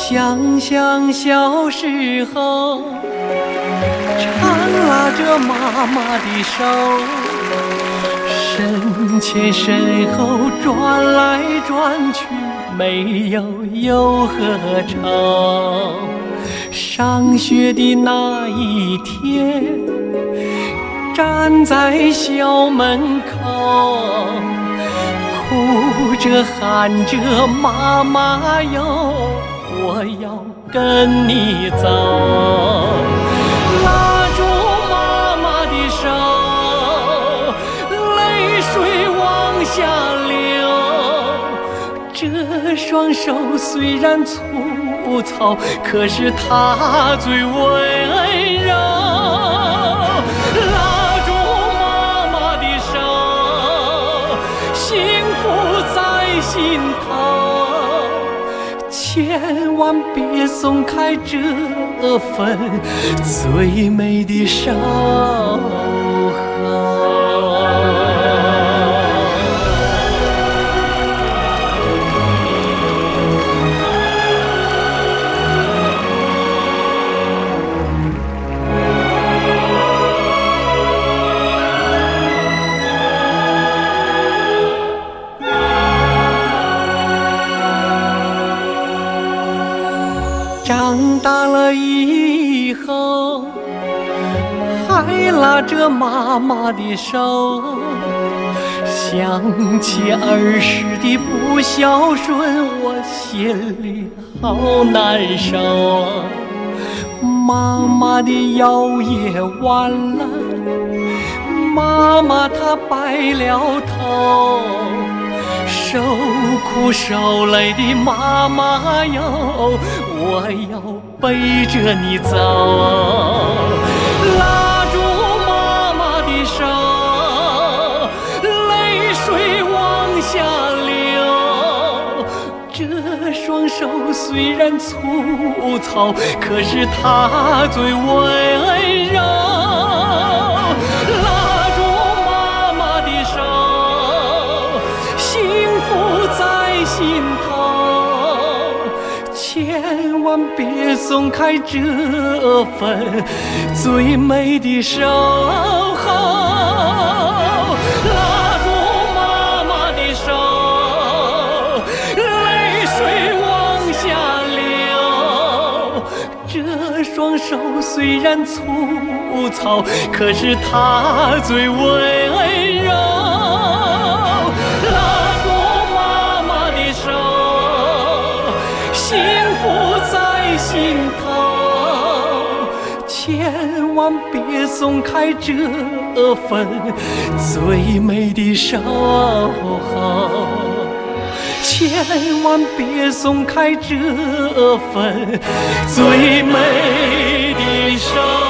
想想小时候，常拉着妈妈的手，身前身后转来转去，没有忧和愁。上学的那一天，站在校门口，哭着喊着妈妈哟，我要跟你走。拉住妈妈的手，泪水往下流。这双手虽然粗糙，可是它最温柔。拉住妈妈的手，幸福在心头，千万别松开这份最美的守候。长大了以后，还拉着妈妈的手，想起儿时的不孝顺，我心里好难受。妈妈的腰也弯了，妈妈她白了头，受苦受累的妈妈哟，我要背着你走。拉住妈妈的手，泪水往下流。这双手虽然粗糙，可是它最温柔。拉住妈妈的手，幸福在心头，千万别松开这份最美的守候。拉住妈妈的手，泪水往下流。这双手虽然粗糙，可是它最温柔。幸福在心头，千万别松开这份最美的守候，千万别松开这份最美的守候。